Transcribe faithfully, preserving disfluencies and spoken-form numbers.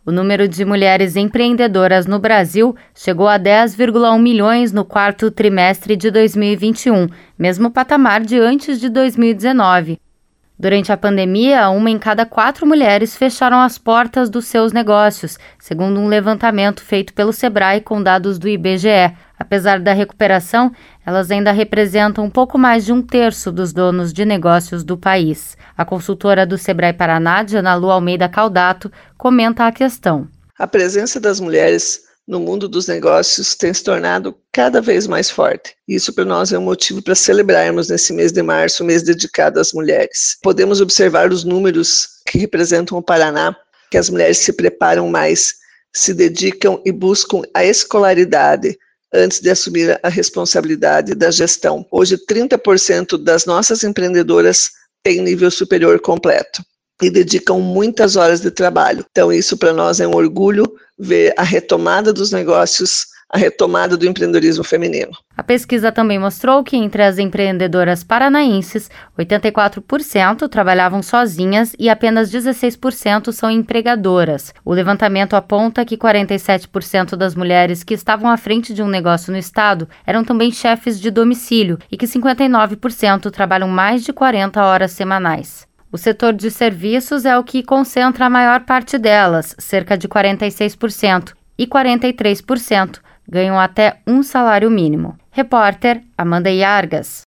O número de mulheres empreendedoras no Brasil chegou a dez vírgula um milhões no quarto trimestre de dois mil e vinte e um, mesmo patamar de antes de dois mil e dezenove. Durante a pandemia, uma em cada quatro mulheres fecharam as portas dos seus negócios, segundo um levantamento feito pelo Sebrae com dados do I B G E. Apesar da recuperação, elas ainda representam um pouco mais de um terço dos donos de negócios do país. A consultora do Sebrae Paraná, Diana Lu Almeida Caldato, comenta a questão. A presença das mulheres no mundo dos negócios tem se tornado cada vez mais forte. Isso para nós é um motivo para celebrarmos nesse mês de março, o mês dedicado às mulheres. Podemos observar os números que representam o Paraná, que as mulheres se preparam mais, se dedicam e buscam a escolaridade antes de assumir a responsabilidade da gestão. Hoje, trinta por cento das nossas empreendedoras têm nível superior completo e dedicam muitas horas de trabalho. Então, isso para nós é um orgulho ver a retomada dos negócios, a retomada do empreendedorismo feminino. A pesquisa também mostrou que entre as empreendedoras paranaenses, oitenta e quatro por cento trabalhavam sozinhas e apenas dezesseis por cento são empregadoras. O levantamento aponta que quarenta e sete por cento das mulheres que estavam à frente de um negócio no estado eram também chefes de domicílio e que cinquenta e nove por cento trabalham mais de quarenta horas semanais. O setor de serviços é o que concentra a maior parte delas, cerca de quarenta e seis por cento, e quarenta e três por cento ganham até um salário mínimo. Repórter Amanda Iargas.